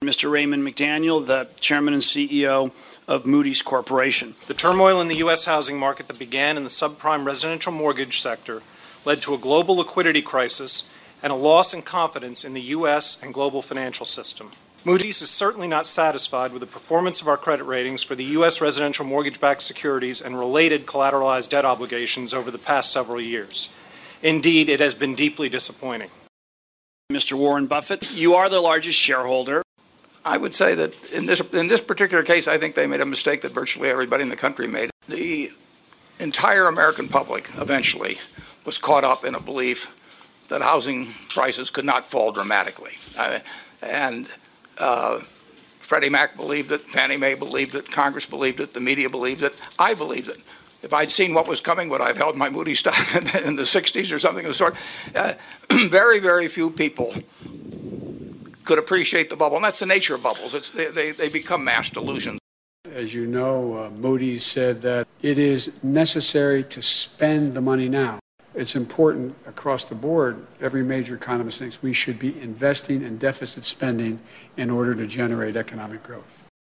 Mr. Raymond McDaniel, the Chairman and CEO of Moody's Corporation. The turmoil in the U.S. housing market that began in the subprime residential mortgage sector led to a global liquidity crisis and a loss in confidence in the U.S. and global financial system. Moody's is certainly not satisfied with the performance of our credit ratings for the U.S. residential mortgage-backed securities and related collateralized debt obligations over the past several years. Indeed, it has been deeply disappointing. Mr. Warren Buffett, you are the largest shareholder. I would say that in this particular case, I think they made a mistake that virtually everybody in the country made. The entire American public eventually was caught up in a belief that housing prices could not fall dramatically. Freddie Mac believed it, Fannie Mae believed it, Congress believed it, the media believed it, I believed it. If I'd seen what was coming, would I have held my Moody's stock in the 60s or something of the sort? Very, very few people could appreciate the bubble, and that's the nature of bubbles. They become mass delusions. As you know, Moody's said that it is necessary to spend the money now. It's important across the board. Every major economist thinks we should be investing in deficit spending in order to generate economic growth.